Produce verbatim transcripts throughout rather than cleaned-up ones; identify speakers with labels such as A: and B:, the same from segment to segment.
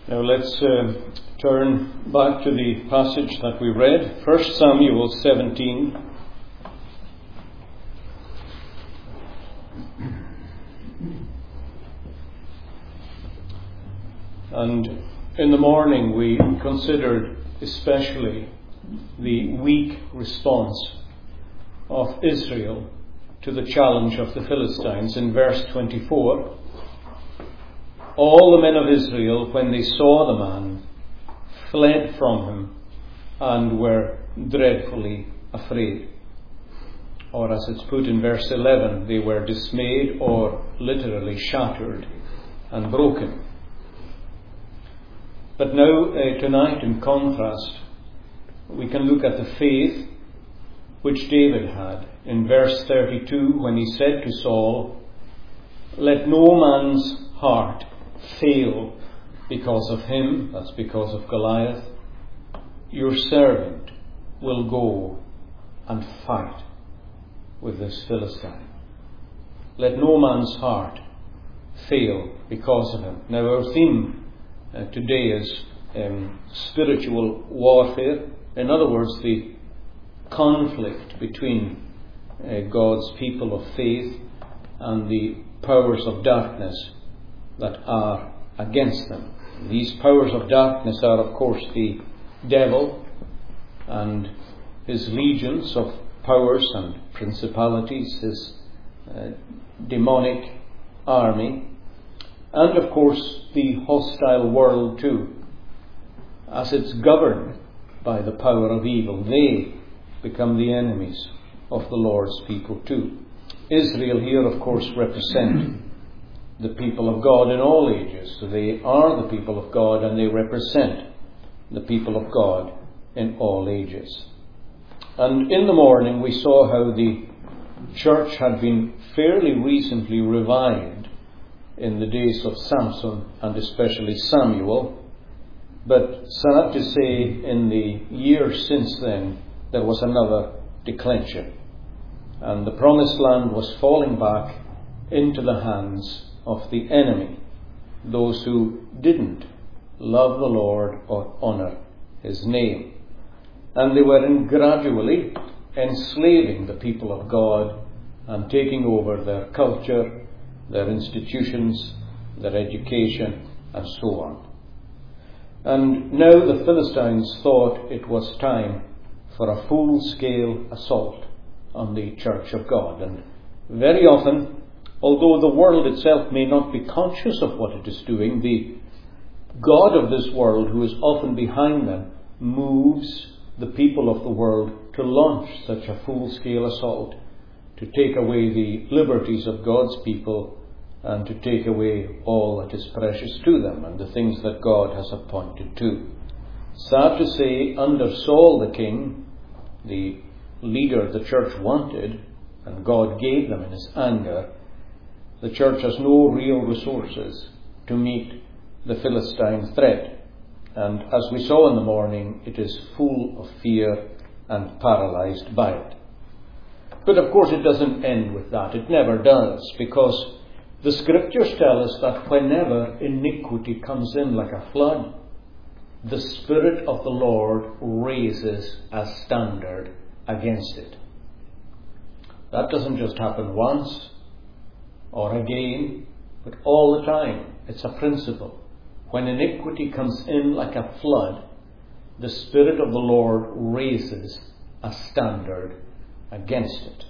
A: Now let's uh, turn back to the passage that we read, First Samuel seventeen. And in the morning we considered especially the weak response of Israel to the challenge of the Philistines. In verse twenty-four, all the men of Israel, when they saw the man, fled from him and were dreadfully afraid. Or as it's put in verse eleven, they were dismayed, or literally shattered and broken. But now, uh, tonight, in contrast, we can look at the faith which David had in verse thirty-two, when he said to Saul, "Let no man's heart fail because of him," that's because of Goliath. "Your servant will go and fight with this Philistine. Let no man's heart fail because of him." Now our theme uh, today is um, spiritual warfare. In other words, the conflict between uh, God's people of faith and the powers of darkness that are against them. These powers of darkness are, of course, the devil and his legions of powers and principalities, his uh, demonic army, and, of course, the hostile world too. As it's governed by the power of evil, they become the enemies of the Lord's people too. Israel here, of course, represent the people of God in all ages. So they are the people of God, and they represent the people of God in all ages. And in the morning we saw how the church had been fairly recently revived in the days of Samson and especially Samuel. But sad to say, in the years since then, there was another declension. And the promised land was falling back into the hands of the enemy, those who didn't love the Lord or honour his name. And they were in gradually enslaving the people of God and taking over their culture, their institutions, their education, and so on. And now the Philistines thought it was time for a full-scale assault on the church of God. And very often, although the world itself may not be conscious of what it is doing, the God of this world, who is often behind them, moves the people of the world to launch such a full-scale assault, to take away the liberties of God's people and to take away all that is precious to them and the things that God has appointed to. Sad to say, under Saul the king, the leader the church wanted, and God gave them in his anger, the church has no real resources to meet the Philistine threat. And as we saw in the morning, it is full of fear and paralysed by it. But of course it doesn't end with that. It never does, because the scriptures tell us that whenever iniquity comes in like a flood, the Spirit of the Lord raises a standard against it. That doesn't just happen once or again, but all the time. It's a principle. When iniquity comes in like a flood, the Spirit of the Lord raises a standard against it.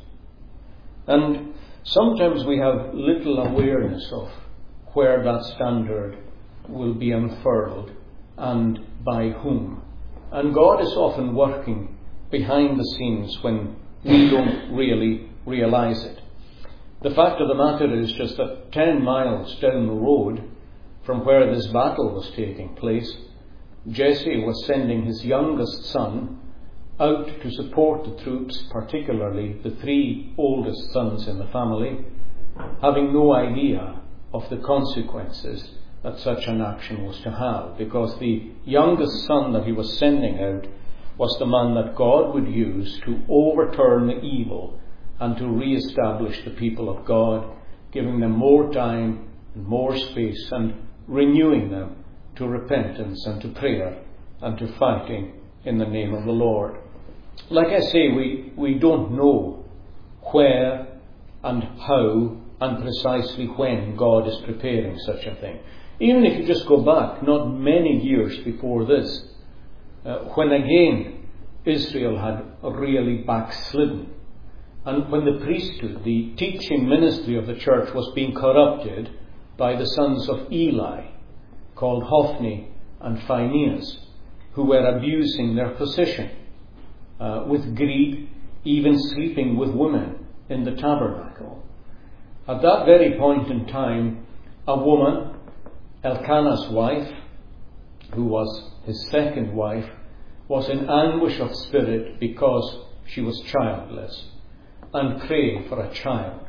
A: And sometimes we have little awareness of where that standard will be unfurled and by whom. And God is often working behind the scenes when we don't really realize it. The fact of the matter is just that ten miles down the road from where this battle was taking place, Jesse was sending his youngest son out to support the troops, particularly the three oldest sons in the family, having no idea of the consequences that such an action was to have, because the youngest son that he was sending out was the man that God would use to overturn the evil and to re-establish the people of God, giving them more time and more space and renewing them to repentance and to prayer and to fighting in the name of the Lord. Like I say, we, we don't know where and how and precisely when God is preparing such a thing. Even if you just go back not many years before this, uh, when again Israel had really backslidden, and when the priesthood, the teaching ministry of the church, was being corrupted by the sons of Eli, called Hophni and Phinehas, who were abusing their position uh, with greed, even sleeping with women in the tabernacle. At that very point in time, a woman, Elkanah's wife, who was his second wife, was in anguish of spirit because she was childless, and praying for a child.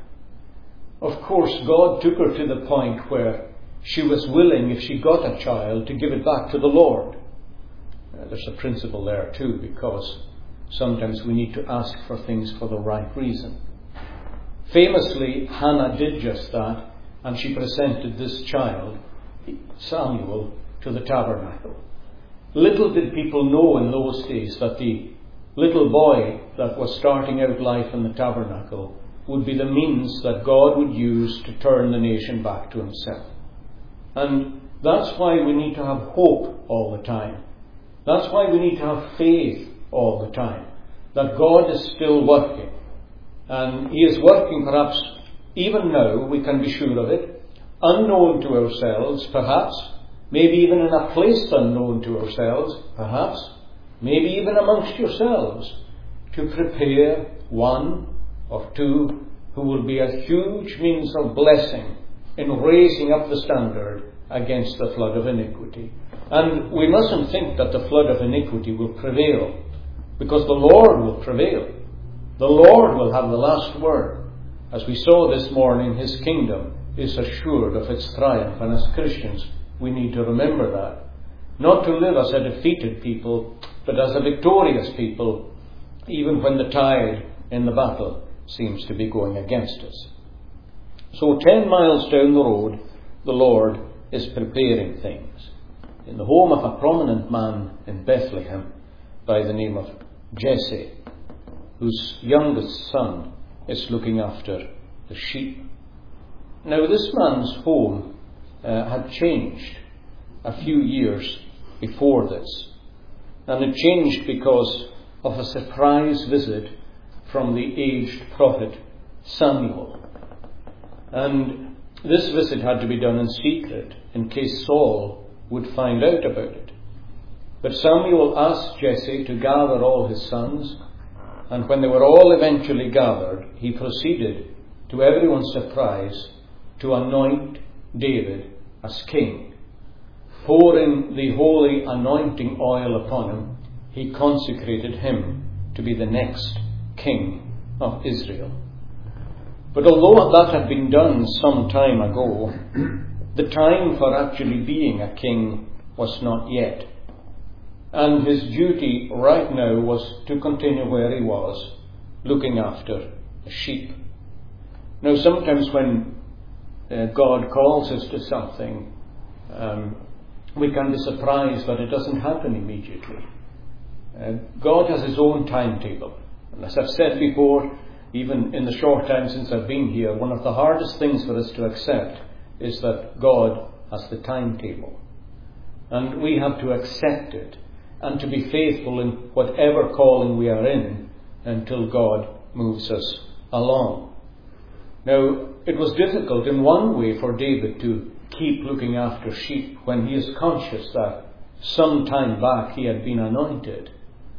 A: Of course, God took her to the point where she was willing, if she got a child, to give it back to the Lord. Uh, there's a principle there too, because sometimes we need to ask for things for the right reason. Famously, Hannah did just that, and she presented this child, Samuel, to the tabernacle. Little did people know in those days that the little boy that was starting out life in the tabernacle would be the means that God would use to turn the nation back to himself. And that's why we need to have hope all the time. That's why we need to have faith all the time, that God is still working. And he is working perhaps even now, we can be sure of it, unknown to ourselves perhaps, maybe even in a place unknown to ourselves perhaps, maybe even amongst yourselves, to prepare one or two who will be a huge means of blessing in raising up the standard against the flood of iniquity. And we mustn't think that the flood of iniquity will prevail, because the Lord will prevail. The Lord will have the last word. As we saw this morning, his kingdom is assured of its triumph, and as Christians we need to remember that. Not to live as a defeated people, but as a victorious people, even when the tide in the battle seems to be going against us. So ten miles down the road, the Lord is preparing things. In the home of a prominent man in Bethlehem by the name of Jesse, whose youngest son is looking after the sheep. Now this man's home uh, had changed a few years before this. And it changed because of a surprise visit from the aged prophet Samuel. And this visit had to be done in secret in case Saul would find out about it. But Samuel asked Jesse to gather all his sons, and when they were all eventually gathered, he proceeded, to everyone's surprise, to anoint David as king. Pouring the holy anointing oil upon him, he consecrated him to be the next king of Israel. But although that had been done some time ago, the time for actually being a king was not yet. And his duty right now was to continue where he was, looking after the sheep. Now sometimes when uh, God calls us to something, um, we can be surprised that it doesn't happen immediately. Uh, God has his own timetable. And as I've said before, even in the short time since I've been here, one of the hardest things for us to accept is that God has the timetable. And we have to accept it and to be faithful in whatever calling we are in until God moves us along. Now, it was difficult in one way for David to keep looking after sheep when he is conscious that some time back he had been anointed.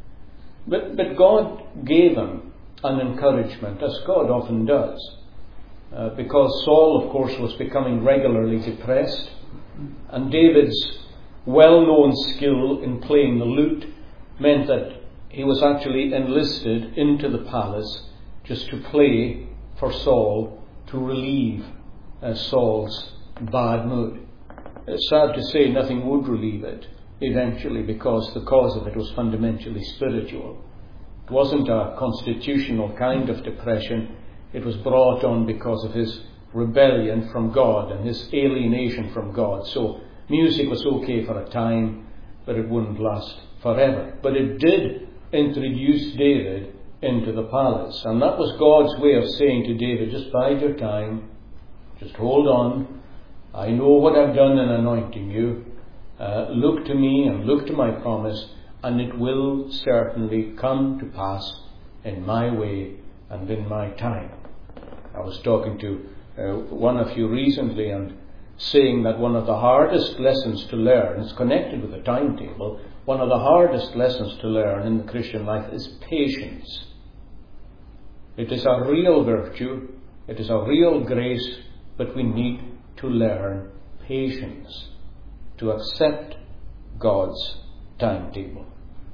A: But, but God gave him an encouragement, as God often does, uh, because Saul, of course, was becoming regularly depressed, and David's well-known skill in playing the lute meant that he was actually enlisted into the palace just to play for Saul to relieve uh, Saul's bad mood. It's sad to say nothing would relieve it eventually, because the cause of it was fundamentally spiritual. It wasn't a constitutional kind of depression. It was brought on because of his rebellion from God and his alienation from God. So Music was okay for a time, but it wouldn't last forever. But it did introduce David into the palace. And that was God's way of saying to David, just bide your time, just hold on. I know what I've done in anointing you. Uh, look to me and look to my promise, and it will certainly come to pass in my way and in my time. I was talking to uh, one of you recently and saying that one of the hardest lessons to learn, it's connected with the timetable, one of the hardest lessons to learn in the Christian life is patience. It is a real virtue, it is a real grace, but we need to learn patience, to accept God's timetable.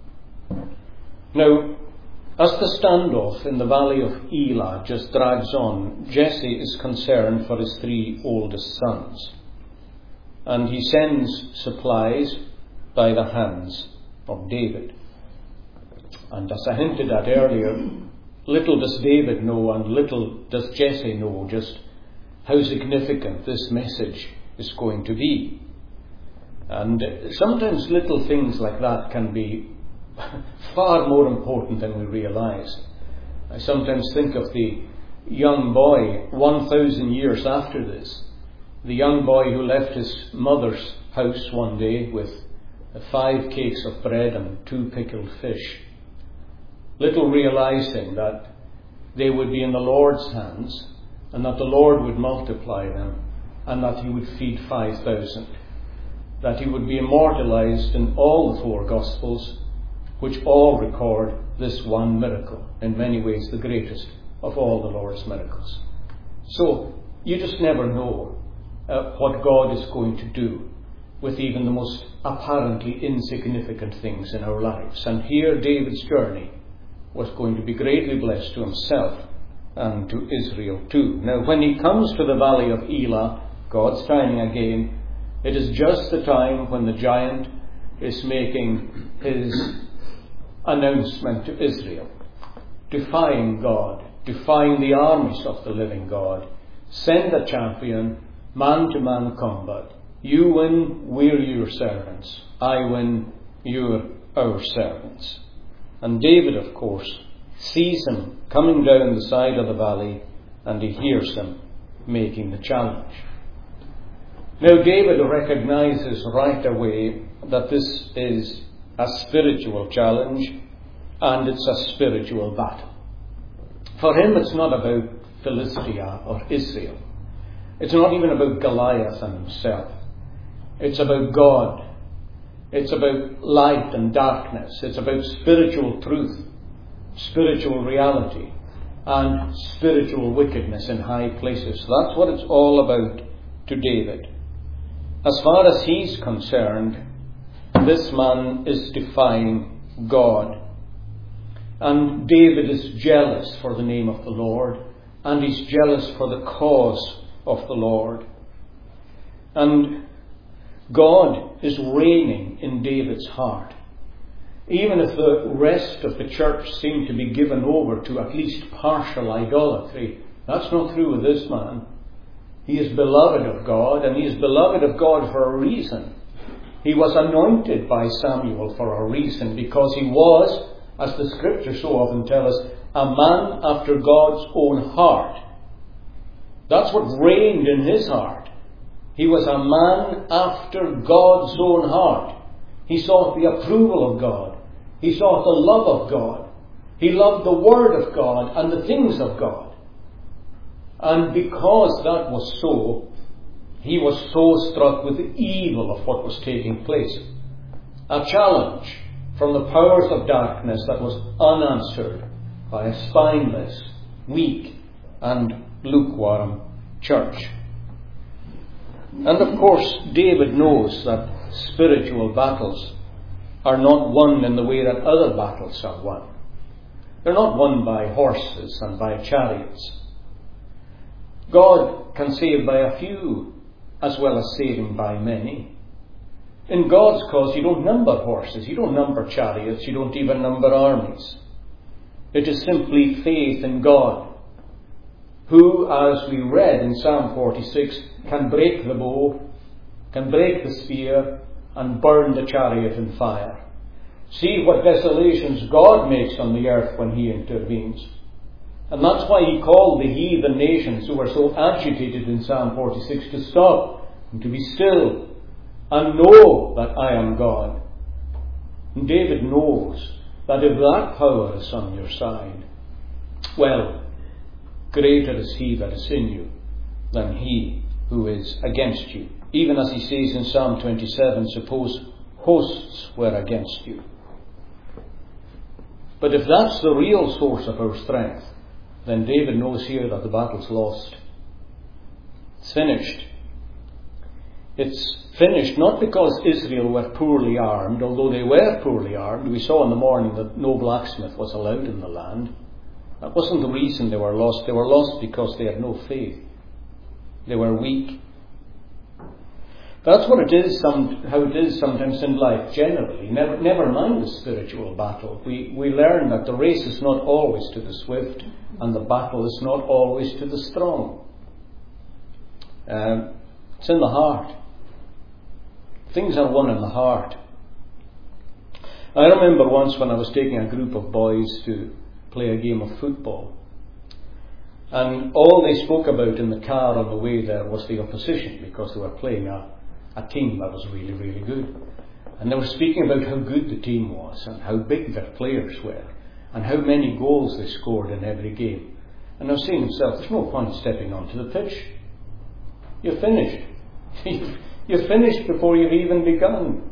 A: Now, as the standoff in the valley of Elah just drags on, Jesse is concerned for his three oldest sons. And he sends supplies by the hands of David. And as I hinted at earlier, little does David know and little does Jesse know just how significant this message is going to be. And sometimes little things like that can be far more important than we realise. I sometimes think of the young boy one thousand years after this, the young boy who left his mother's house one day with five cakes of bread and two pickled fish, little realising that they would be in the Lord's hands and that the Lord would multiply them and that he would feed five thousand, that he would be immortalised in all the four Gospels, which all record this one miracle, in many ways the greatest of all the Lord's miracles. So, you just never know uh, what God is going to do with even the most apparently insignificant things in our lives. And here David's journey was going to be greatly blessed to himself and to Israel too. Now, when he comes to the valley of Elah, God's timing again, it is just the time when the giant is making his announcement to Israel, defying God, defying the armies of the living God. Send a champion, man-to-man combat. You win, we're your servants. I win, you're our servants. And David, of course, sees him coming down the side of the valley, and he hears him making the challenge. Now, David recognizes right away that this is a spiritual challenge, and it's a spiritual battle. For him, it's not about Philistia or Israel. It's not even about Goliath and himself. It's about God. It's about light and darkness. It's about spiritual truth, spiritual reality, and spiritual wickedness in high places. That's what it's all about to David. As far as he's concerned, this man is defying God. And David is jealous for the name of the Lord, and he's jealous for the cause of the Lord. And God is reigning in David's heart. Even if the rest of the church seem to be given over to at least partial idolatry, that's not true with this man. He is beloved of God, and he is beloved of God for a reason. He was anointed by Samuel for a reason, because he was, as the scriptures so often tell us, a man after God's own heart. That's what reigned in his heart. He was a man after God's own heart. He sought the approval of God. He sought the love of God. He loved the Word of God and the things of God. And because that was so, he was so struck with the evil of what was taking place. A challenge from the powers of darkness that was unanswered by a spineless, weak, and lukewarm church. And of course, David knows that spiritual battles are not won in the way that other battles are won. They're not won by horses and by chariots. God can save by a few as well as saving by many. In God's cause, you don't number horses, you don't number chariots, you don't even number armies. It is simply faith in God, who, as we read in Psalm forty-six, can break the bow, can break the spear and burn the chariot in fire. See what desolations God makes on the earth when he intervenes. And that's why he called the heathen nations who were so agitated in Psalm forty-six to stop and to be still and know that I am God. And David knows that if that power is on your side, well, greater is he that is in you than he who is against you. Even as he says in Psalm twenty-seven, suppose hosts were against you. But if that's the real source of our strength, then David knows here that the battle's lost. It's finished. It's finished not because Israel were poorly armed, although they were poorly armed. We saw in the morning that no blacksmith was allowed in the land. That wasn't the reason they were lost. They were lost because they had no faith. They were weak. That's what it is, some, how it is sometimes in life generally. Never, never mind the spiritual battle. We, we learn that the race is not always to the swift and the battle is not always to the strong. Um, it's in the heart. Things are won in the heart. I remember once when I was taking a group of boys to play a game of football. And all they spoke about in the car on the way there was the opposition, because they were playing a, a team that was really, really good. And they were speaking about how good the team was and how big their players were and how many goals they scored in every game. And I was saying to myself, there's no point stepping onto the pitch. You're finished. You're finished before you've even begun.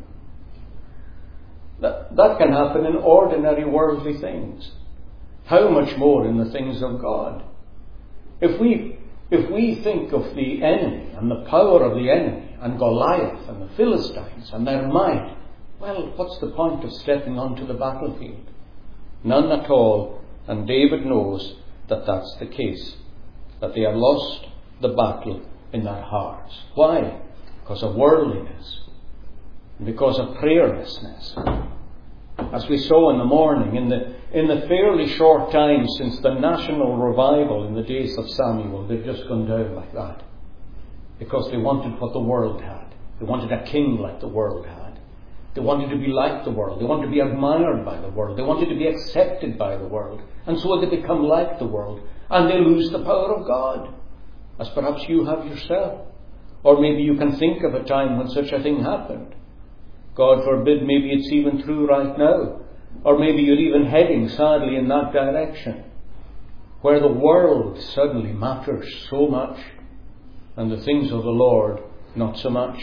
A: That, that can happen in ordinary worldly things. How much more in the things of God? If we, if we think of the enemy and the power of the enemy and Goliath and the Philistines and their might, well, what's the point of stepping onto the battlefield? None at all. And David knows that that's the case, that they have lost the battle in their hearts. Why? Because of worldliness, and because of prayerlessness. As we saw in the morning, in the in the fairly short time since the national revival in the days of Samuel, they've just gone down like that. Because they wanted what the world had. They wanted a king like the world had. They wanted to be like the world. They wanted to be admired by the world. They wanted to be accepted by the world. And so they become like the world. And they lose the power of God. As perhaps you have yourself. Or maybe you can think of a time when such a thing happened. God forbid, maybe it's even true right now. Or maybe you're even heading sadly in that direction, where the world suddenly matters so much and the things of the Lord not so much.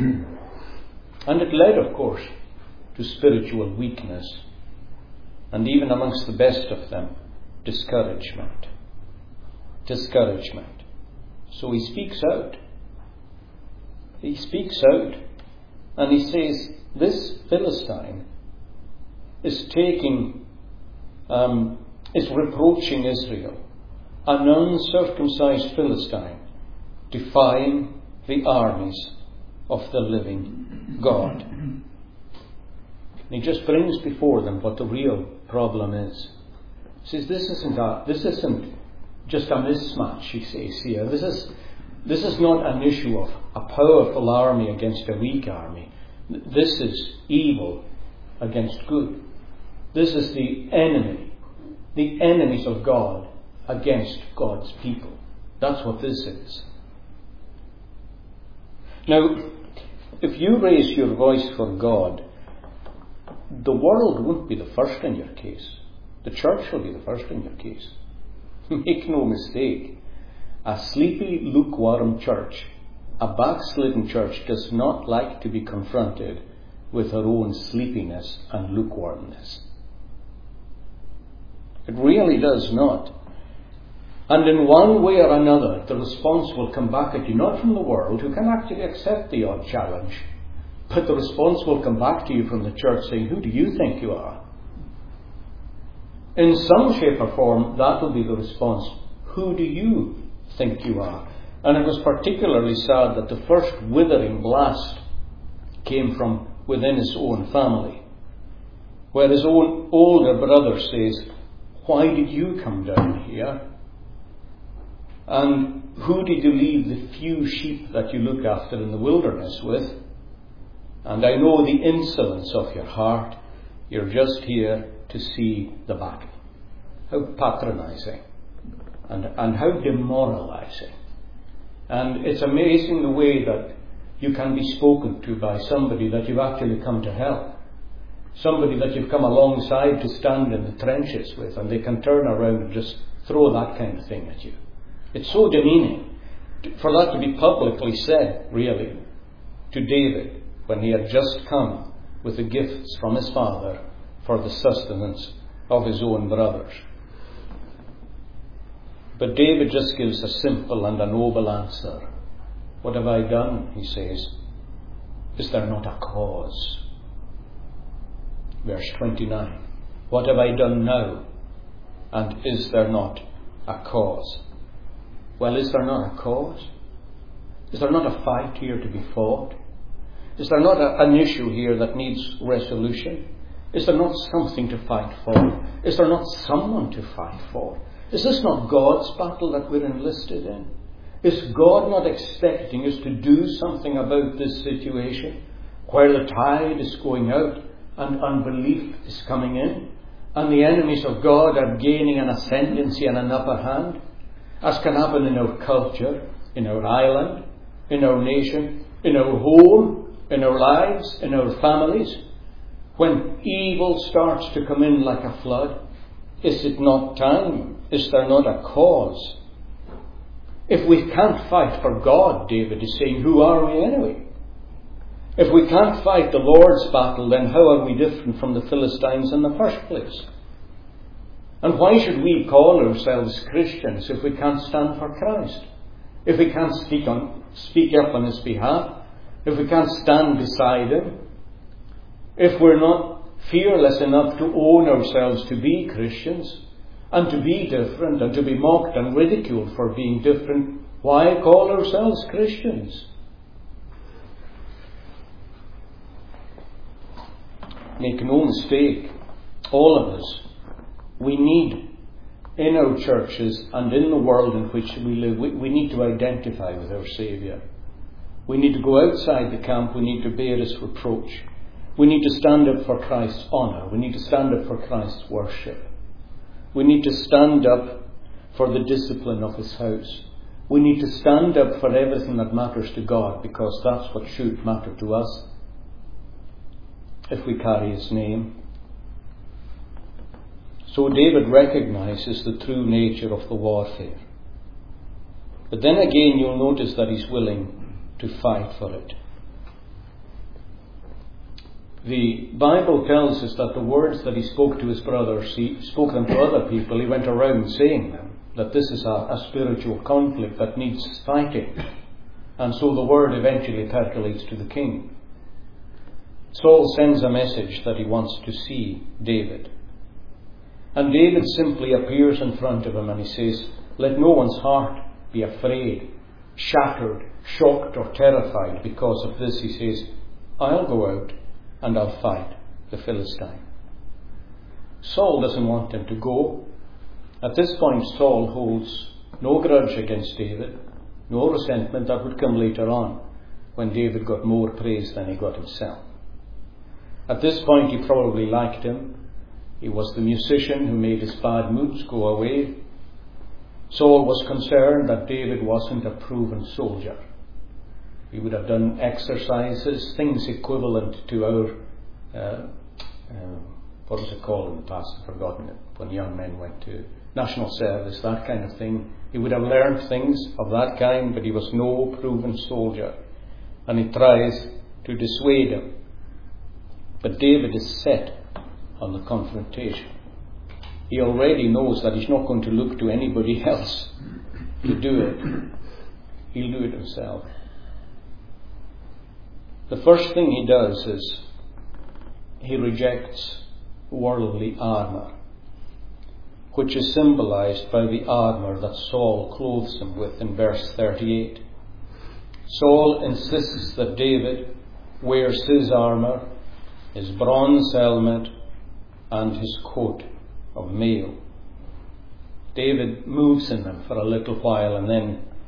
A: And it led, of course, to spiritual weakness, and even amongst the best of them, discouragement. Discouragement. So he speaks out. He speaks out and he says, this Philistine is taking, um, is reproaching Israel, an uncircumcised Philistine, defying the armies of the living God. And he just brings before them what the real problem is. He says, this isn't a, this isn't just a mismatch, he says here. This is, this is not an issue of a powerful army against a weak army. This is evil against good. This is the enemy, the enemies of God against God's people. That's what this is. Now, if you raise your voice for God, the world won't be the first in your case. The church will be the first in your case. Make no mistake. A sleepy, lukewarm church, a backslidden church, does not like to be confronted with her own sleepiness and lukewarmness. It really does not. And in one way or another, the response will come back at you, not from the world, who can actually accept the odd challenge, but the response will come back to you from the church saying, who do you think you are? In some shape or form, that will be the response. Who do you think you are? And it was particularly sad that the first withering blast came from within his own family, where his own older brother says, why did you come down here? And who did you leave the few sheep that you look after in the wilderness with? And I know the insolence of your heart. You're just here to see the battle. How patronizing and, and how demoralizing. And it's amazing the way that you can be spoken to by somebody that you've actually come to help. Somebody that you've come alongside to stand in the trenches with, and they can turn around and just throw that kind of thing at you. It's so demeaning for that to be publicly said, really, to David when he had just come with the gifts from his father for the sustenance of his own brothers. But David just gives a simple and a noble answer. What have I done? He says. Is there not a cause? Verse twenty-nine. What have I done now? And is there not a cause? Well, is there not a cause? Is there not a fight here to be fought? Is there not a, an issue here that needs resolution? Is there not something to fight for? Is there not someone to fight for? Is this not God's battle that we're enlisted in? Is God not expecting us to do something about this situation where the tide is going out and unbelief is coming in and the enemies of God are gaining an ascendancy and an upper hand, as can happen in our culture, in our island, in our nation, in our home, in our lives, in our families? When evil starts to come in like a flood, is it not time? Is there not a cause? If we can't fight for God, David is saying, who are we anyway? If we can't fight the Lord's battle, then how are we different from the Philistines in the first place? And why should we call ourselves Christians if we can't stand for Christ? If we can't speak on, speak up on His behalf? If we can't stand beside Him? If we're not fearless enough to own ourselves to be Christians and to be different and to be mocked and ridiculed for being different, why call ourselves Christians? Make no mistake, all of us, we need, in our churches and in the world in which we live, we, we need to identify with our Saviour. We need to go outside the camp, we need to bear His reproach. We need to stand up for Christ's honour. We need to stand up for Christ's worship. We need to stand up for the discipline of His house. We need to stand up for everything that matters to God, because that's what should matter to us if we carry His name. So David recognises the true nature of the warfare. But then again you'll notice that he's willing to fight for it. The Bible tells us that the words that he spoke to his brothers, he spoke them to other people, he went around saying them, that this is a, a spiritual conflict that needs fighting. And so the word eventually percolates to the king. Saul sends a message that he wants to see David. And David simply appears in front of him and he says, let no one's heart be afraid, shattered, shocked or terrified because of this. He says, I'll go out and I'll fight the Philistine. Saul doesn't want him to go. At this point, Saul holds no grudge against David, no resentment. That would come later on when David got more praise than he got himself. At this point, he probably liked him. He was the musician who made his bad moods go away. Saul was concerned that David wasn't a proven soldier. He would have done exercises, things equivalent to our, uh, uh, what was it called in the past? I've forgotten it. When young men went to national service, that kind of thing. He would have learned things of that kind, but he was no proven soldier. And he tries to dissuade him. But David is set on the confrontation. He already knows that he's not going to look to anybody else to do it. He'll do it himself. The first thing he does is he rejects worldly armour, which is symbolized by the armour that Saul clothes him with in verse thirty-eight. Saul insists that David wears his armour, his bronze helmet, and his coat of mail. David moves in them for a little while and then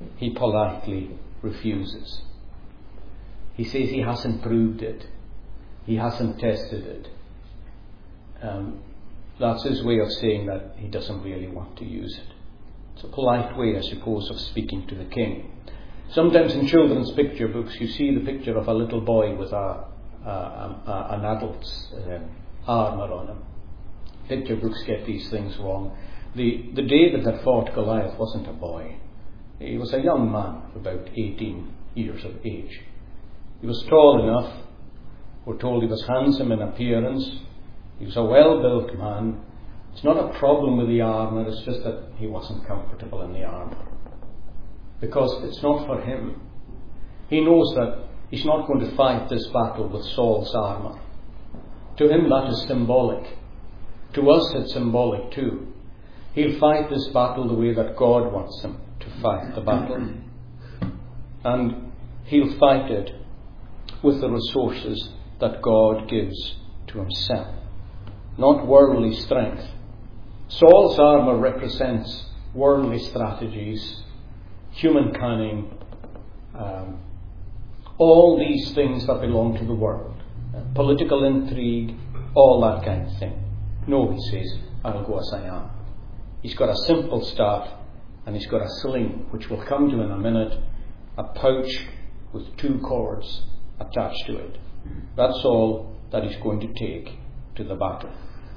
A: he politely refuses. He says he hasn't proved it. He hasn't tested it. Um, that's his way of saying that he doesn't really want to use it. It's a polite way, I suppose, of speaking to the king. Sometimes in children's picture books you see the picture of a little boy with a, a, a an adult's um, armour on him. Picture books get these things wrong. The, the David that fought Goliath wasn't a boy. He was a young man, about eighteen years of age. He was tall enough. We're told he was handsome in appearance. He was a well-built man. It's not a problem with the armour, it's just that he wasn't comfortable in the armour. Because it's not for him. He knows that he's not going to fight this battle with Saul's armour. To him that is symbolic. To us it's symbolic too. He'll fight this battle the way that God wants him to fight the battle. And he'll fight it with the resources that God gives to himself. Not worldly strength. Saul's armour represents worldly strategies, human cunning, um, all these things that belong to the world. Uh, political intrigue, all that kind of thing. No, he says, I'll go as I am. He's got a simple staff and he's got a sling, which we'll come to in a minute, a pouch with two cords attached to it. That's all that he's going to take to the battle.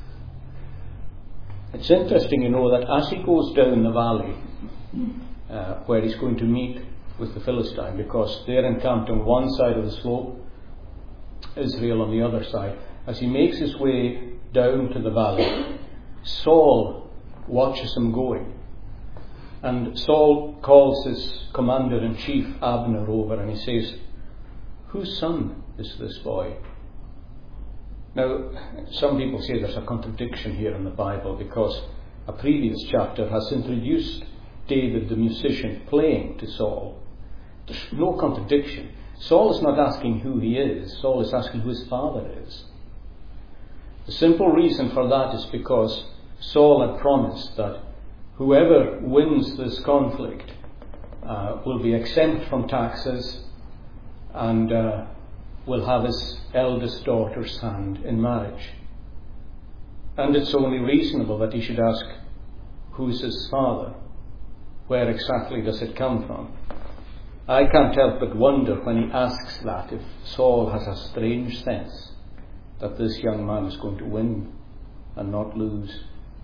A: It's interesting, you know, that as he goes down the valley uh, where he's going to meet with the Philistine, because they're encamped on one side of the slope, Israel on the other side, as he makes his way down to the valley, Saul watches him going. And Saul calls his commander-in-chief, Abner, over and he says, whose son is this boy? Now, some people say there's a contradiction here in the Bible because a previous chapter has introduced David the musician playing to Saul. There's no contradiction. Saul is not asking who he is. Saul is asking who his father is. The simple reason for that is because Saul had promised that whoever wins this conflict uh, will be exempt from taxes and uh, will have his eldest daughter's hand in marriage. And it's only reasonable that he should ask, who's his father? Where exactly does it come from? I can't help but wonder when he asks that if Saul has a strange sense that this young man is going to win and not lose.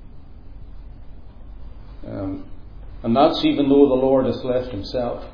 A: Um, and that's even though the Lord has left himself.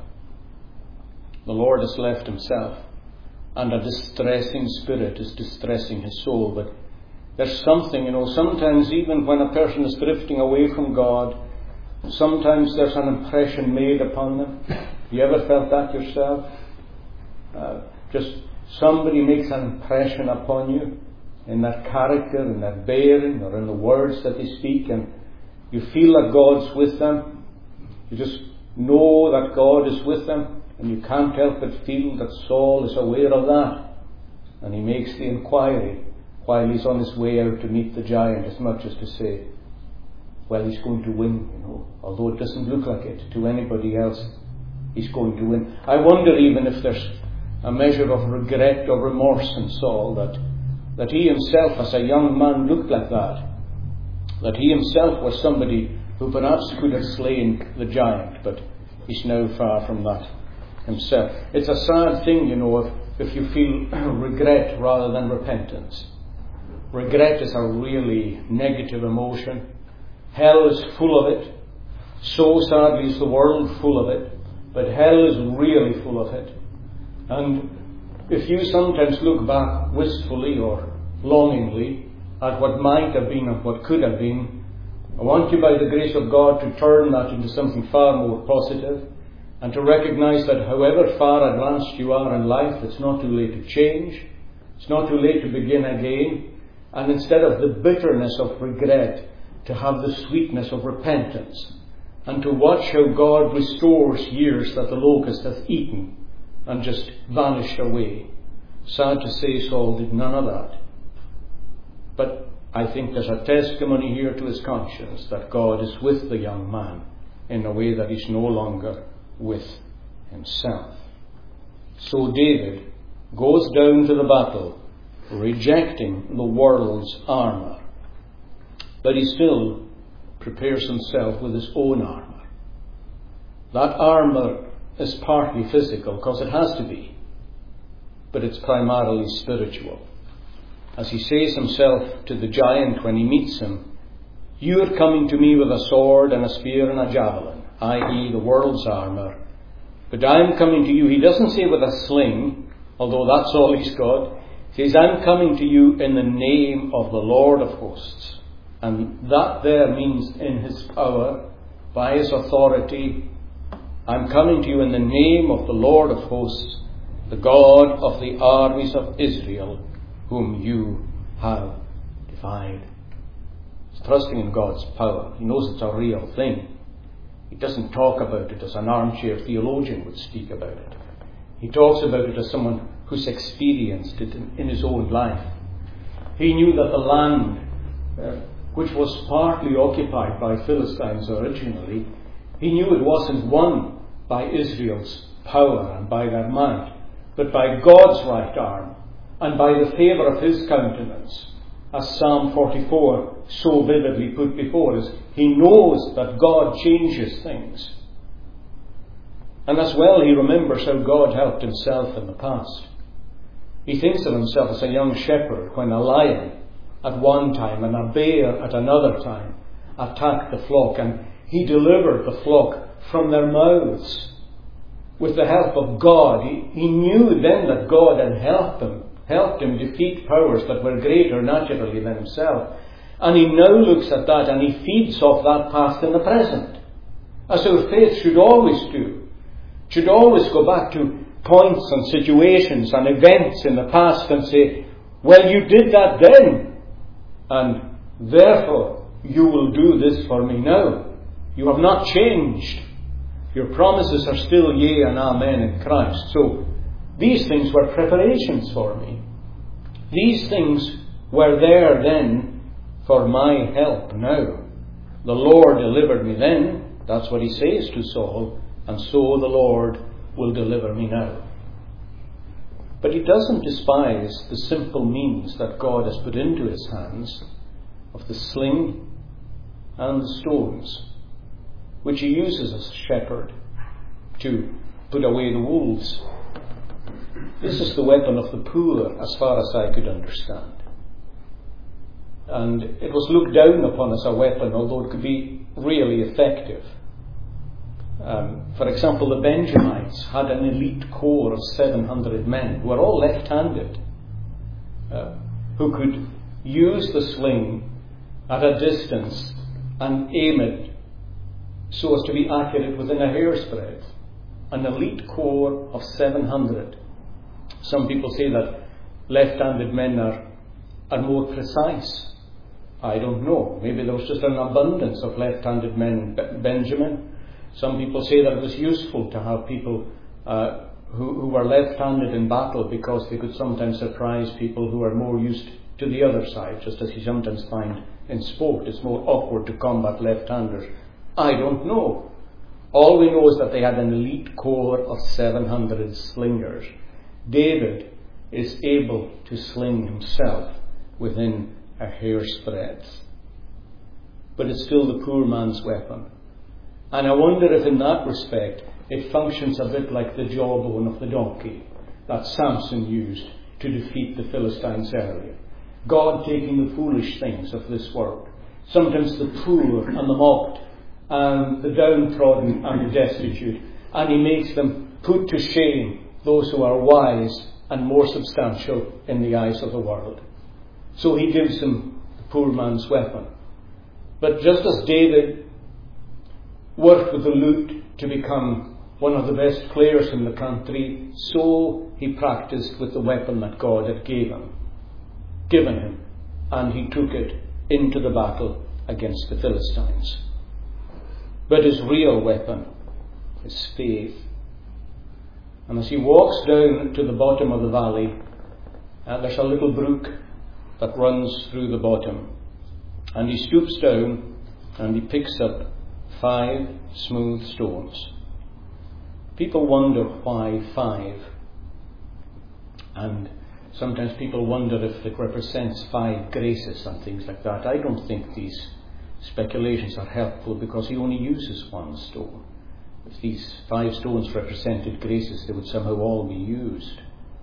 A: The Lord has left himself. And a distressing spirit is distressing his soul. But there's something, you know, sometimes even when a person is drifting away from God, sometimes there's an impression made upon them. You ever felt that yourself? Uh, just somebody makes an impression upon you in their character, in their bearing, or in the words that they speak, and you feel that God's with them. You just know that God is with them, and you can't help but feel that Saul is aware of that. And he makes the inquiry while he's on his way out to meet the giant, as much as to say, well, he's going to win, you know, although it doesn't look like it to anybody else. He's going to win. I wonder even if there's a measure of regret or remorse in Saul, that, that he himself as a young man looked like that. That he himself was somebody who perhaps could have slain the giant, but he's now far from that himself. It's a sad thing, you know, if, if you feel regret rather than repentance. Regret is a really negative emotion. Hell is full of it. So sadly is the world full of it. But hell is really full of it. And if you sometimes look back wistfully or longingly at what might have been and what could have been, I want you by the grace of God to turn that into something far more positive, and to recognize that however far advanced you are in life, it's not too late to change. It's not too late to begin again. And instead of the bitterness of regret, to have the sweetness of repentance, and to watch how God restores years that the locust hath eaten and just vanished away. Sad to say, Saul did none of that. But I think there's a testimony here to his conscience that God is with the young man in a way that he's no longer with himself. So David goes down to the battle, rejecting the world's armour. But he still prepares himself with his own armour. That armour is partly physical, because it has to be, but it's primarily spiritual. As he says himself to the giant when he meets him, "You are coming to me with a sword and a spear and a javelin," that is the world's armour. "But I'm coming to you," he doesn't say with a sling, although that's all he's got. He says, "I'm coming to you in the name of the Lord of hosts." And that there means in his power, by his authority. "I'm coming to you in the name of the Lord of hosts, the God of the armies of Israel, whom you have defied." He's trusting in God's power. He knows it's a real thing. He doesn't talk about it as an armchair theologian would speak about it. He talks about it as someone who's experienced it in, in his own life. He knew that the land, uh, which was partly occupied by Philistines originally, he knew it wasn't won by Israel's power and by their might, but by God's right arm and by the favour of his countenance. As Psalm forty-four so vividly put before us, he knows that God changes things. And as well, he remembers how God helped himself in the past. He thinks of himself as a young shepherd when a lion at one time and a bear at another time attacked the flock, and he delivered the flock from their mouths with the help of God. He, he knew then that God had helped him, helped him defeat powers that were greater naturally than himself. And he now looks at that and he feeds off that past in the present, as our faith should always do. It should always go back to points and situations and events in the past and say, "Well, you did that then, and therefore you will do this for me now. You have not changed. Your promises are still yea and amen in Christ." So these things were preparations for me. These things were there then for my help now. The Lord delivered me then. That's what he says to Saul. And so the Lord will deliver me now. But he doesn't despise the simple means that God has put into his hands of the sling and the stones, which he uses as a shepherd to put away the wolves. This is the weapon of the poor, as far as I could understand. And it was looked down upon as a weapon, although it could be really effective. Um, for example, the Benjamites had an elite corps of seven hundred men who were all left-handed, uh, who could use the sling at a distance and aim it so as to be accurate within a hair's breadth. An elite corps of seven hundred. Some people say that left-handed men are, are more precise. I don't know. Maybe there was just an abundance of left-handed men in Benjamin. Some people say that it was useful to have people uh, who, who were left-handed in battle, because they could sometimes surprise people who are more used to the other side, just as you sometimes find in sport. It's more awkward to combat left-handers. I don't know. All we know is that they had an elite corps of seven hundred slingers. David is able to sling himself within a hair's breadth. But it's still the poor man's weapon. And I wonder if in that respect it functions a bit like the jawbone of the donkey that Samson used to defeat the Philistines earlier. God taking the foolish things of this world, sometimes the poor and the mocked and the downtrodden and the destitute, and he makes them put to shame those who are wise and more substantial in the eyes of the world. So he gives him the poor man's weapon. But just as David worked with the lute to become one of the best players in the country, so he practiced with the weapon that God had given him, given him, and he took it into the battle against the Philistines. But his real weapon is faith. And as he walks down to the bottom of the valley, uh, there's a little brook that runs through the bottom, and he stoops down and he picks up five smooth stones. People wonder why five. And sometimes people wonder if it represents five graces and things like that. I don't think these speculations are helpful, because he only uses one stone. If these five stones represented graces, they would somehow all be used.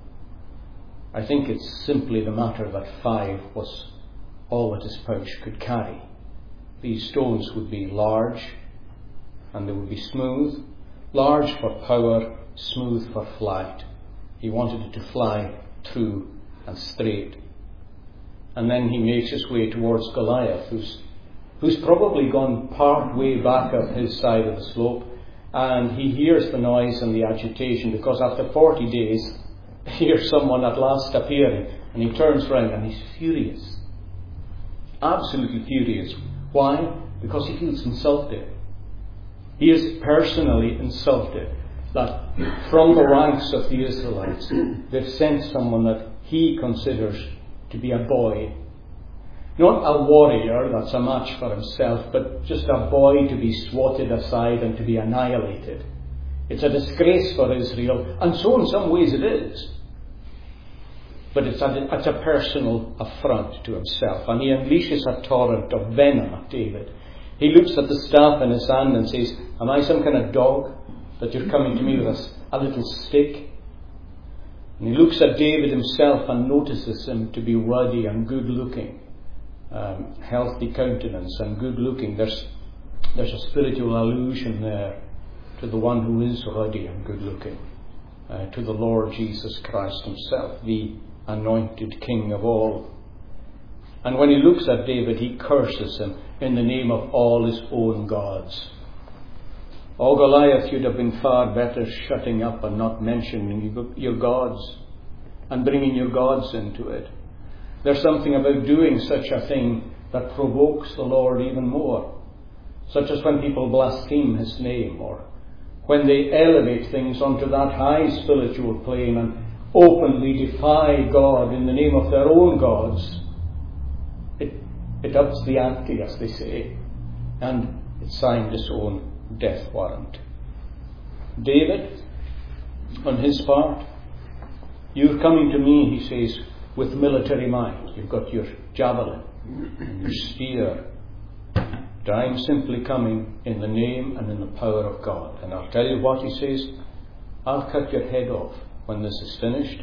A: I think it's simply the matter that five was all that his pouch could carry. These stones would be large, and they would be smooth. Large for power, smooth for flight. He wanted it to fly true and straight. And then he makes his way towards Goliath, who's, who's probably gone part way back up his side of the slope, and he hears the noise and the agitation, because after forty days, he hears someone at last appearing, and he turns round and he's furious. Absolutely furious. Why? Because he feels insulted. He is personally insulted that from the ranks of the Israelites they've sent someone that he considers to be a boy. Not a warrior that's a match for himself, but just a boy to be swatted aside and to be annihilated. It's a disgrace for Israel, and so in some ways it is. But it's a, it's a personal affront to himself, and he unleashes a torrent of venom at David. He looks at the staff in his hand and says, "Am I some kind of dog that you're coming to me with a, a little stick?" And he looks at David himself and notices him to be ruddy and good looking, um, healthy countenance and good looking. There's, there's a spiritual allusion there to the one who is ruddy and good looking, uh, to the Lord Jesus Christ himself, the anointed King of all. And when he looks at David, he curses him in the name of all his own gods. Oh, Goliath, you'd have been far better shutting up and not mentioning your gods and bringing your gods into it. There's something about doing such a thing that provokes the Lord even more, such as when people blaspheme his name, or when they elevate things onto that high spiritual plane and openly defy God in the name of their own gods. It, it ups the ante, as they say, and it signed his own death warrant. David, on his part, you're coming to me, he says, with military might. You've got your javelin, your spear. But I'm simply coming in the name and in the power of God. And I'll tell you what, he says, I'll cut your head off when this is finished,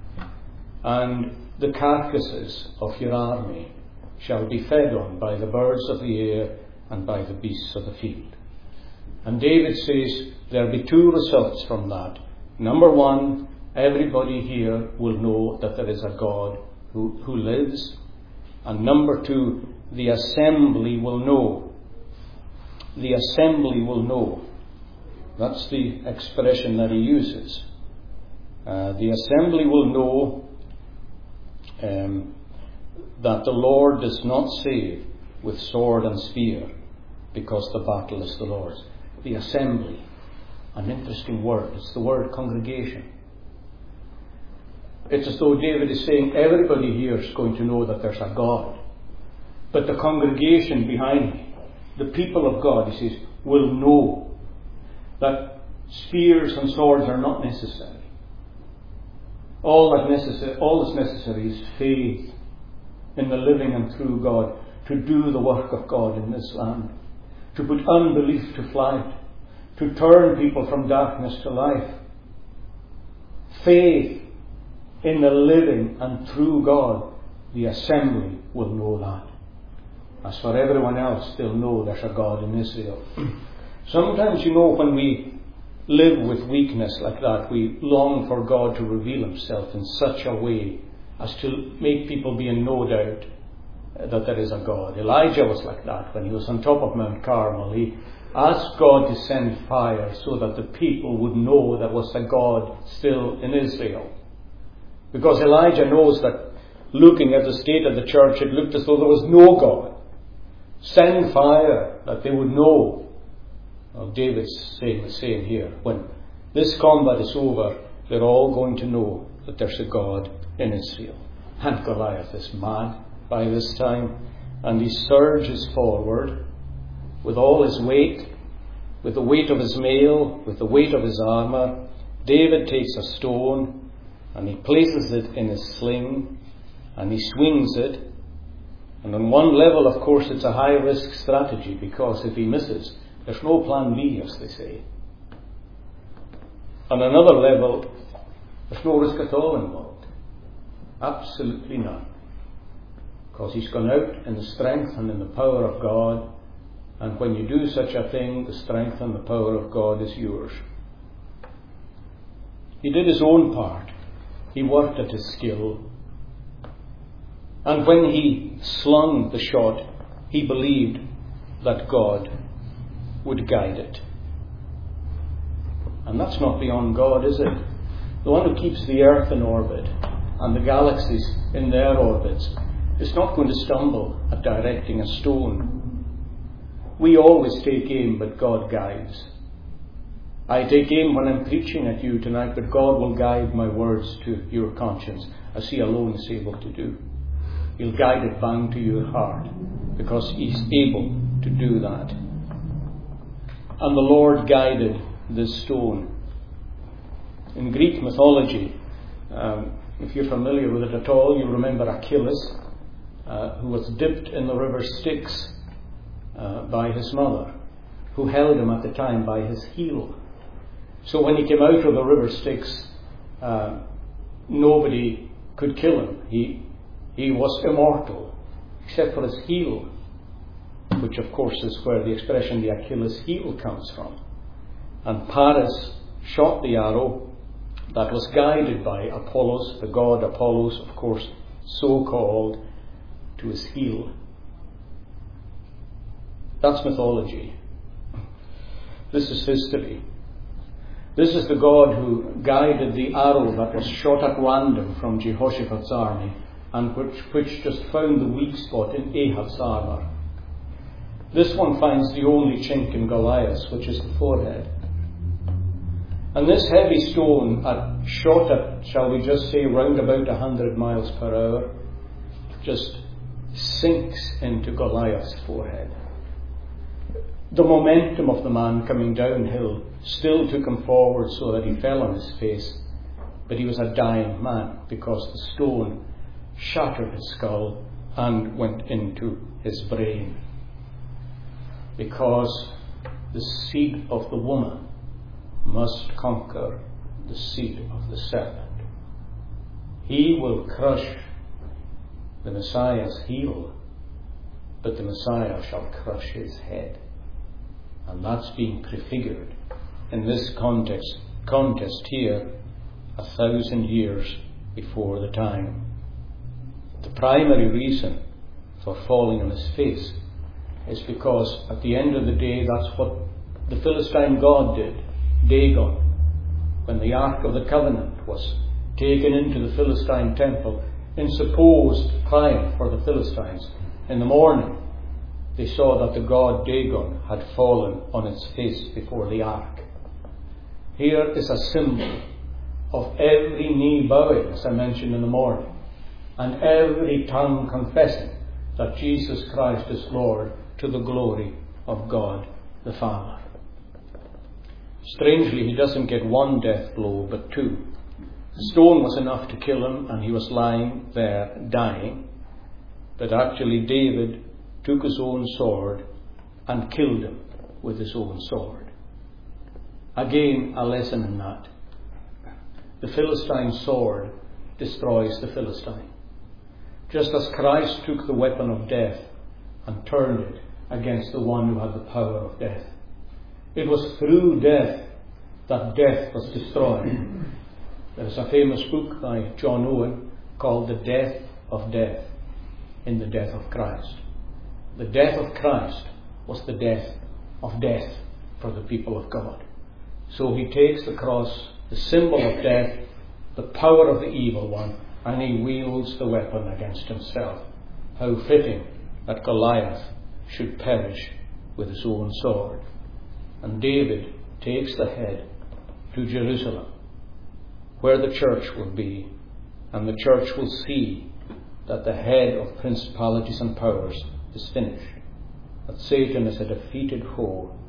A: and the carcasses of your army shall be fed on by the birds of the air and by the beasts of the field. And David says there'll be two results from that. Number one, everybody here will know that there is a God who, who lives. And number two, the assembly will know. The assembly will know. That's the expression that he uses. Uh, the assembly will know um, that the Lord does not save with sword and spear, because the battle is the Lord's. The assembly, an interesting word. It's the word congregation. It's as though David is saying everybody here is going to know that there's a God. But the congregation behind me, the people of God, he says, will know that spears and swords are not necessary. All that necessary, all that's necessary is faith in the living and true God to do the work of God in this land, to put unbelief to flight, to turn people from darkness to life. Faith in the living and true God, the assembly will know that. As for everyone else, they'll know there's a God in Israel. Sometimes, you know, when we live with weakness like that, we long for God to reveal himself in such a way as to make people be in no doubt that there is a God. Elijah was like that. When he was on top of Mount Carmel, he asked God to send fire so that the people would know there was a God still in Israel. Because Elijah knows that looking at the state of the church, it looked as though there was no God. Send fire that they would know. Well, David's saying the same here. When this combat is over, they're all going to know that there's a God in Israel. And Goliath is mad by this time, and he surges forward with all his weight, with the weight of his mail, with the weight of his armour, David takes a stone and he places it in his sling and he swings it. And on one level, of course, it's a high-risk strategy, because if he misses, there's no plan B, as they say. On another level, there's no risk at all involved. Absolutely none. Because he's gone out in the strength and in the power of God, and when you do such a thing, the strength and the power of God is yours. He did his own part. He worked at his skill. And when he slung the shot, he believed that God would guide it. And that's not beyond God, is it? The one who keeps the earth in orbit and the galaxies in their orbits is not going to stumble at directing a stone. We always take aim, but God guides. I take aim when I'm preaching at you tonight, but God will guide my words to your conscience, as he alone is able to do. He'll guide it bound to your heart, because he's able to do that. And the Lord guided this stone. In Greek mythology, um, if you're familiar with it at all, you remember Achilles, uh, who was dipped in the river Styx uh, by his mother, who held him at the time by his heel. So when he came out of the river Styx, uh, nobody could kill him. He He was immortal, except for his heel, which of course is where the expression the Achilles heel comes from. And Paris shot the arrow that was guided by Apollos, the god Apollos, of course, so called, to his heel. That's mythology. This is history. This is the God who guided the arrow that was shot at random from Jehoshaphat's army, and which, which just found the weak spot in Ahab's armour. This one finds the only chink in Goliath's, which is the forehead. And this heavy stone, at, shot at, shall we just say, round about one hundred miles per hour, just sinks into Goliath's forehead. The momentum of the man coming downhill still took him forward so that he fell on his face, but he was a dying man, because the stone shattered his skull and went into his brain. Because the seed of the woman must conquer the seed of the serpent. He will crush the Messiah's heel, but the Messiah shall crush his head. And that's being prefigured in this context, contest here, a thousand years before the time. The primary reason for falling on his face is because at the end of the day, that's what the Philistine god did, Dagon. When the Ark of the Covenant was taken into the Philistine temple in supposed triumph for the Philistines, in the morning they saw that the god Dagon had fallen on its face before the ark. Here is a symbol of every knee bowing, as I mentioned in the morning, and every tongue confessing that Jesus Christ is Lord, to the glory of God the Father. Strangely, he doesn't get one death blow, but two. The stone was enough to kill him, and he was lying there dying. But actually David took his own sword and killed him with his own sword. Again, a lesson in that. The Philistine sword destroys the Philistine. Just as Christ took the weapon of death and turned it against the one who had the power of death. It was through death that death was destroyed. There is a famous book by John Owen called The Death of Death in the Death of Christ. The death of Christ was the death of death for the people of God. So he takes the cross, the symbol of death, the power of the evil one, and he wields the weapon against himself. How fitting that Goliath should perish with his own sword. And David takes the head to Jerusalem, where the church will be, and the church will see that the head of principalities and powers is finished, that Satan is a defeated foe,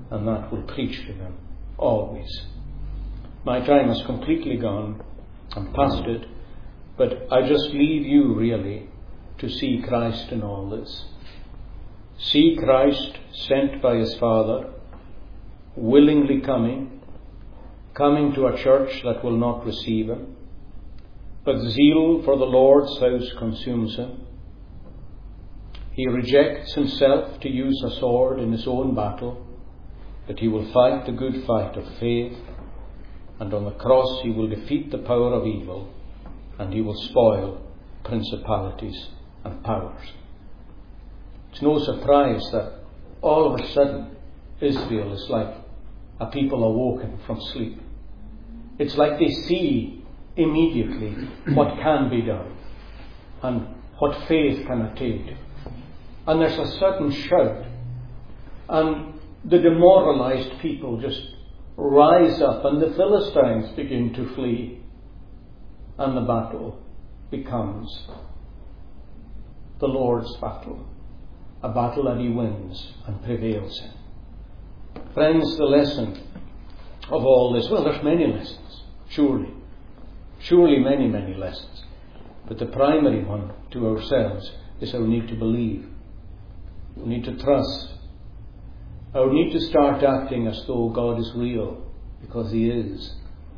A: and that will preach to them always. My time has completely gone. I'm past it. But I just leave you really to see Christ in all this. See Christ sent by his Father, willingly coming, coming to a church that will not receive him. But zeal for the Lord's house consumes him. He rejects himself to use a sword in his own battle, but he will fight the good fight of faith, and on the cross he will defeat the power of evil, and he will spoil principalities and powers. It's no surprise that all of a sudden Israel is like a people awoken from sleep. It's like they see immediately what can be done and what faith can attain. And there's a sudden shout, and the demoralized people just rise up, and the Philistines begin to flee, and the battle becomes the Lord's battle, a battle that he wins and prevails in. Friends, the lesson of all this, well, there's many lessons, surely, surely many, many lessons, but the primary one to ourselves is our need to believe. We need to trust. Our need to start acting as though God is real, because he is.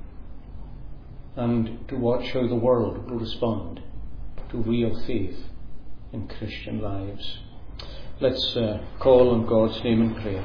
A: And to watch how the world will respond to real faith in Christian lives. Let's uh, call on God's name and pray.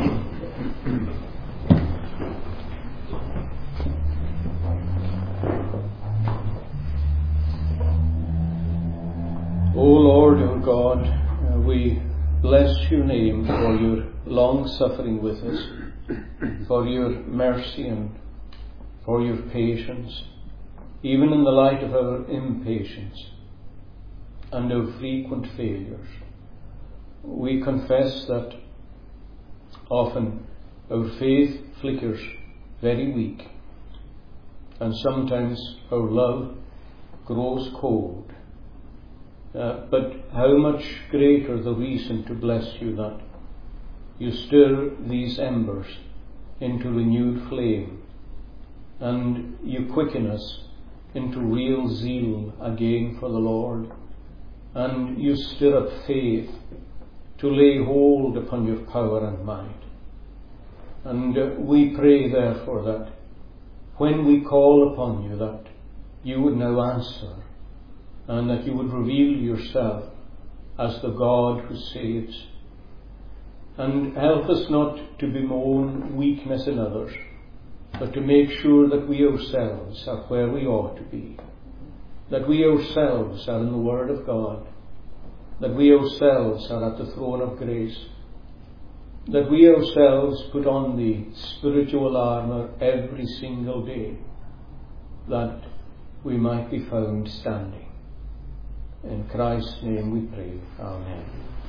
A: O Lord, our God, uh, we bless your name for your long suffering with us, for your mercy and for your patience, even in the light of our impatience and our frequent failures. We confess that often our faith flickers very weak, and sometimes our love grows cold. Uh, but how much greater the reason to bless you that you stir these embers into renewed flame, and you quicken us into real zeal again for the Lord, and you stir up faith to lay hold upon your power and might. And uh, we pray therefore that when we call upon you, that you would now answer, and that you would reveal yourself as the God who saves. And help us not to bemoan weakness in others, but to make sure that we ourselves are where we ought to be, that we ourselves are in the Word of God, that we ourselves are at the throne of grace, that we ourselves put on the spiritual armour every single day, that we might be found standing. In Christ's name we pray. Amen.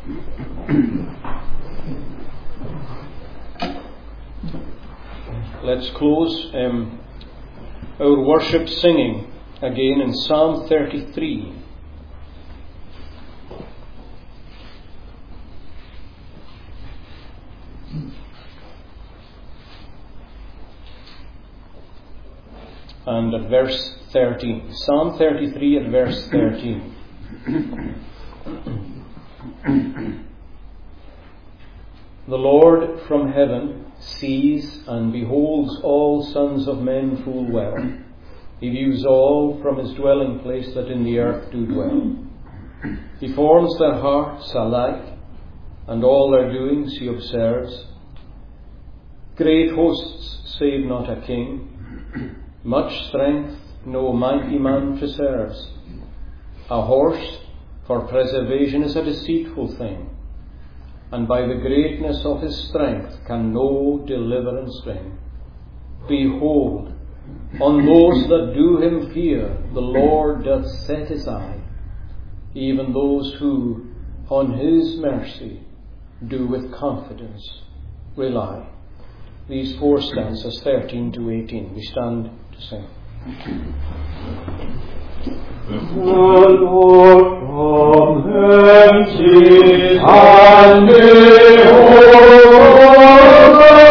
A: Let's close um, our worship singing again in Psalm thirty-three. And at verse thirteen. Psalm thirty-three at verse thirteen. The Lord from heaven sees and beholds all sons of men full well. He views all from his dwelling place that in the earth do dwell. He forms their hearts alike, and all their doings he observes. Great hosts save not a king, much strength no mighty man preserves. A horse for preservation is a deceitful thing, and by the greatness of his strength can no deliverance bring. Behold, on those that do him fear, the Lord doth set his eye, even those who on his mercy do with confidence rely. These four stanzas, thirteen to eighteen, we stand to sing.
B: The Lord from heaven sees and beholds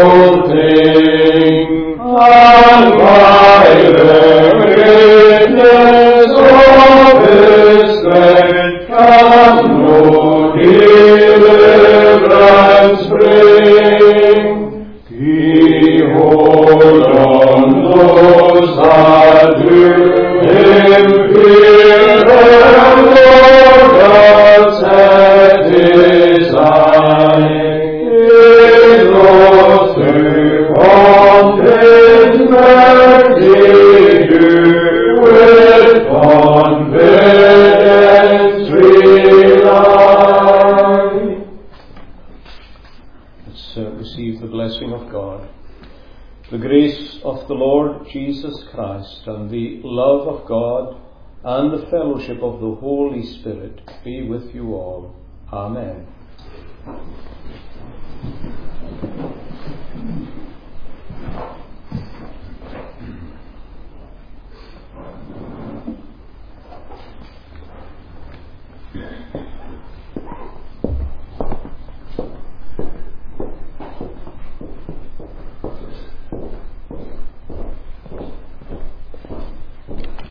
B: thing, and by the greatness of His strength can no deliverance bring. Behold on those that do Him fear, and Lord God set His eye. His wrath to confidence mercy do with confidence rely.
A: Let's uh, receive the blessing of God. The grace of the Lord Jesus Christ and the love of God and the fellowship of the Holy Spirit be with you all. Amen.